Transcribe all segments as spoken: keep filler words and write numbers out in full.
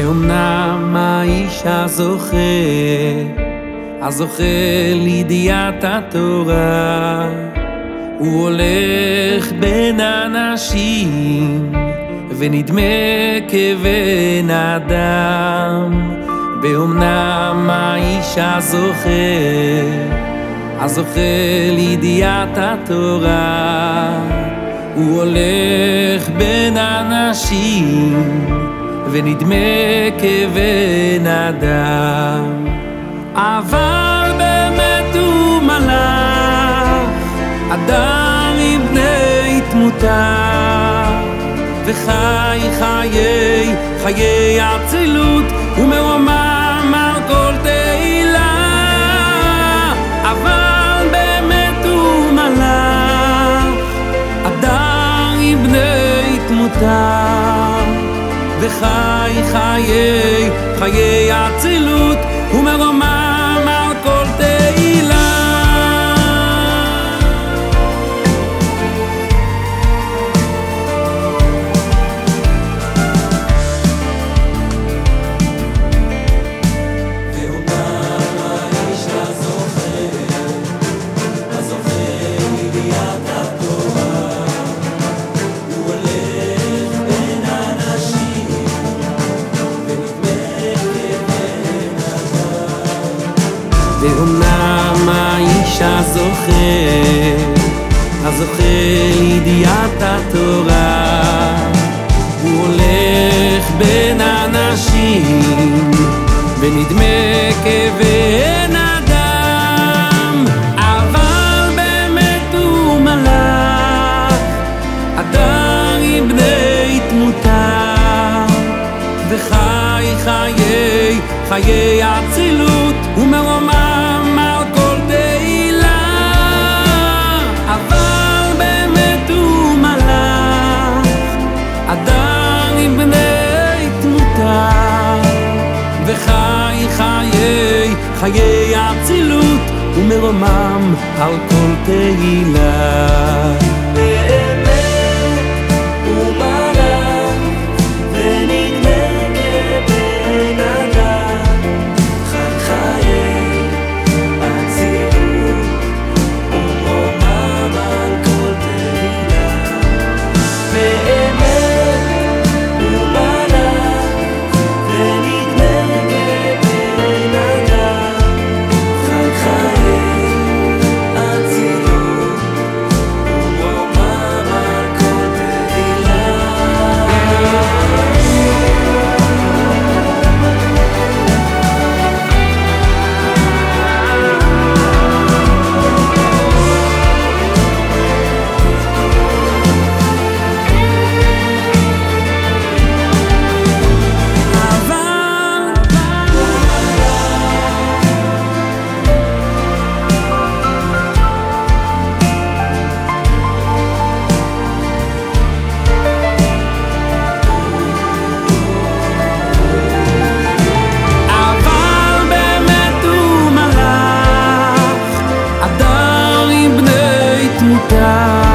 ואומנם האיש הזוכה, הזוכה לידיעת התורה, הוא הולך בין אנשים ונדמה כבן אדם. ואומנם האיש הזוכה, הזוכה לידיעת התורה, הוא הולך בין אנשים ונדמה כבן אדם. אבל באמת הוא מלאך, אדם עם בני תמותה, וחי חיי, חיי אצילות, ומרומם על כל תהילה. אבל באמת הוא מלאך, אדם עם בני תמותה, וחי חיי, חיי אצילות, ומרומם על כל תהילה. ואומנם האיש הזוכה, הזוכה לידיעת התורה, הוא הולך בין אנשים ונדמה כבן אדם. אבל באמת הוא מלאך, אדם עם בני תמותה, וחי חיי, חיי אצילות, ומרומם על כל תהילה. אבל באמת הוא מלאך, אדם עם בני תמותה, וחי חיי, חיי אצילות, ומרומם על כל תהילה.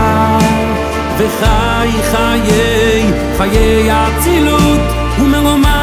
וחי חיי, חיי אצילות, ומרומם